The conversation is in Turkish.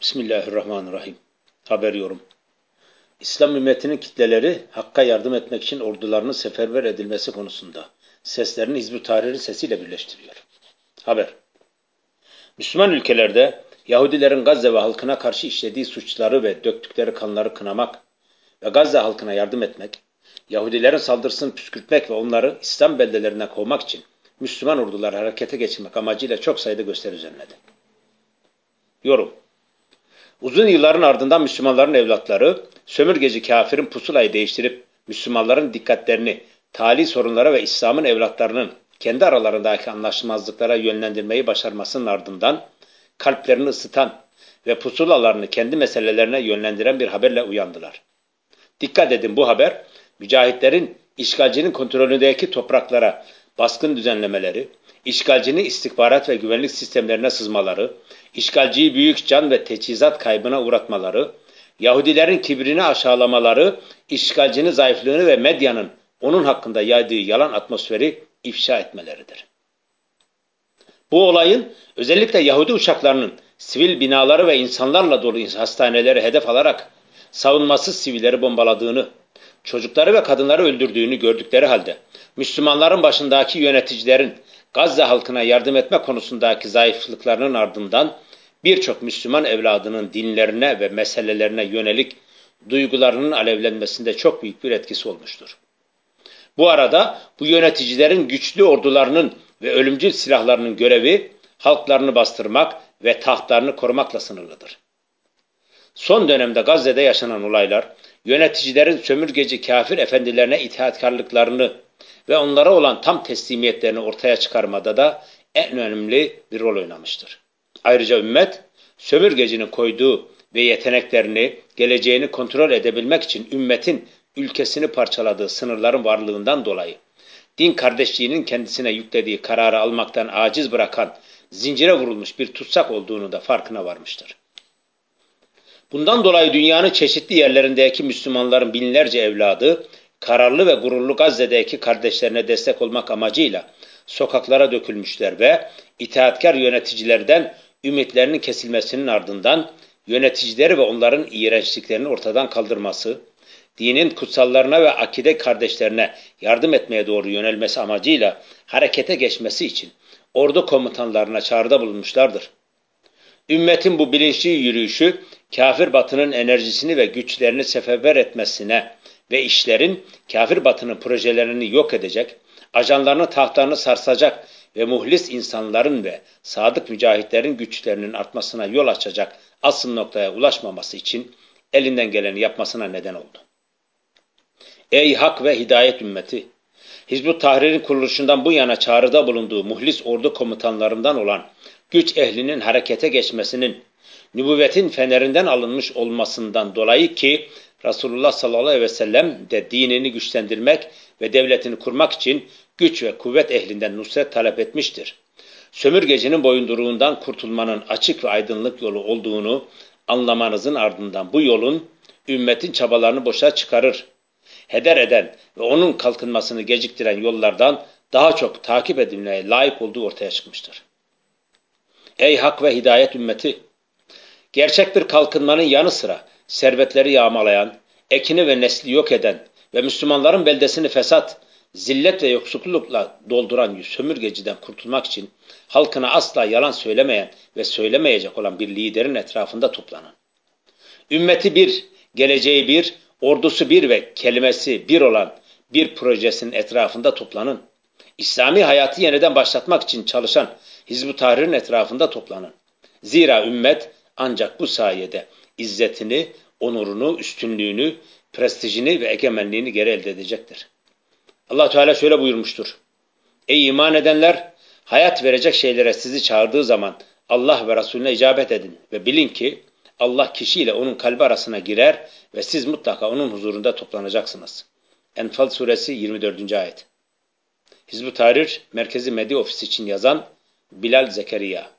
Bismillahirrahmanirrahim. Haber yorum. İslam ümmetinin kitleleri Hakk'a yardım etmek için ordularının seferber edilmesi konusunda seslerini Hizb-ut Tahrir'in sesiyle birleştiriyor. Haber. Müslüman ülkelerde Yahudilerin Gazze ve halkına karşı işlediği suçları ve döktükleri kanları kınamak ve Gazze halkına yardım etmek, Yahudilerin saldırısını püskürtmek ve onları İslam beldelerine kovmak için Müslüman orduları harekete geçirmek amacıyla çok sayıda gösteri düzenledi. Yorum. Uzun yılların ardından Müslümanların evlatları, sömürgeci kafirin pusulayı değiştirip Müslümanların dikkatlerini tali sorunlara ve İslam'ın evlatlarının kendi aralarındaki anlaşmazlıklara yönlendirmeyi başarmasının ardından kalplerini ısıtan ve pusulalarını kendi meselelerine yönlendiren bir haberle uyandılar. Dikkat edin, bu haber, mücahitlerin işgalcinin kontrolündeki topraklara baskın düzenlemeleri, işgalcinin istihbarat ve güvenlik sistemlerine sızmaları, işgalciyi büyük can ve teçhizat kaybına uğratmaları, Yahudilerin kibrini aşağılamaları, işgalcinin zayıflığını ve medyanın onun hakkında yaydığı yalan atmosferi ifşa etmeleridir. Bu olayın özellikle Yahudi uçaklarının sivil binaları ve insanlarla dolu hastaneleri hedef alarak savunmasız sivilleri bombaladığını, çocukları ve kadınları öldürdüğünü gördükleri halde Müslümanların başındaki yöneticilerin Gazze halkına yardım etme konusundaki zayıflıklarının ardından birçok Müslüman evladının dinlerine ve meselelerine yönelik duygularının alevlenmesinde çok büyük bir etkisi olmuştur. Bu arada bu yöneticilerin güçlü ordularının ve ölümcül silahlarının görevi halklarını bastırmak ve tahtlarını korumakla sınırlıdır. Son dönemde Gazze'de yaşanan olaylar, yöneticilerin sömürgeci kafir efendilerine itaatkarlıklarını ve onlara olan tam teslimiyetlerini ortaya çıkarmada da en önemli bir rol oynamıştır. Ayrıca ümmet, sömürgecinin koyduğu ve yeteneklerini, geleceğini kontrol edebilmek için ümmetin ülkesini parçaladığı sınırların varlığından dolayı, din kardeşliğinin kendisine yüklediği kararı almaktan aciz bırakan, zincire vurulmuş bir tutsak olduğunu da farkına varmıştır. Bundan dolayı dünyanın çeşitli yerlerindeki Müslümanların binlerce evladı, kararlı ve gururlu Gazze'deki kardeşlerine destek olmak amacıyla sokaklara dökülmüşler ve itaatkar yöneticilerden ümitlerinin kesilmesinin ardından yöneticileri ve onların iğrençliklerini ortadan kaldırması, dinin kutsallarına ve akide kardeşlerine yardım etmeye doğru yönelmesi amacıyla harekete geçmesi için ordu komutanlarına çağrıda bulunmuşlardır. Ümmetin bu bilinçli yürüyüşü, kafir batının enerjisini ve güçlerini seferber etmesine ve işlerin kafir batının projelerini yok edecek, ajanlarını tahtlarını sarsacak ve muhlis insanların ve sadık mücahitlerin güçlerinin artmasına yol açacak asıl noktaya ulaşmaması için elinden geleni yapmasına neden oldu. Ey hak ve hidayet ümmeti! Hizb-ut Tahrir'in kuruluşundan bu yana çağrıda bulunduğu muhlis ordu komutanlarından olan güç ehlinin harekete geçmesinin, nübüvvetin fenerinden alınmış olmasından dolayı ki Resulullah sallallahu aleyhi ve sellem de dinini güçlendirmek ve devletini kurmak için güç ve kuvvet ehlinden nusret talep etmiştir. Sömürgecinin boyunduruğundan kurtulmanın açık ve aydınlık yolu olduğunu anlamanızın ardından bu yolun ümmetin çabalarını boşa çıkarır, heder eden ve onun kalkınmasını geciktiren yollardan daha çok takip edilmeye layık olduğu ortaya çıkmıştır. Ey hak ve hidayet ümmeti! Gerçek bir kalkınmanın yanı sıra servetleri yağmalayan, ekini ve nesli yok eden ve Müslümanların beldesini fesat, zillet ve yoksullukla dolduran sömürgeciden kurtulmak için halkına asla yalan söylemeyen ve söylemeyecek olan bir liderin etrafında toplanın. Ümmeti bir, geleceği bir, ordusu bir ve kelimesi bir olan bir projesinin etrafında toplanın. İslami hayatı yeniden başlatmak için çalışan Hizb-ut Tahrir'in etrafında toplanın. Zira ümmet ancak bu sayede izzetini, onurunu, üstünlüğünü, prestijini ve egemenliğini geri elde edecektir. Allah Teala şöyle buyurmuştur. Ey iman edenler! Hayat verecek şeylere sizi çağırdığı zaman Allah ve Resulüne icabet edin ve bilin ki Allah kişiyle onun kalbi arasına girer ve siz mutlaka onun huzurunda toplanacaksınız. Enfal suresi 24. ayet. Hizb-ut Tahrir Merkezi Medya Ofisi için yazan Bilal Zekeriya.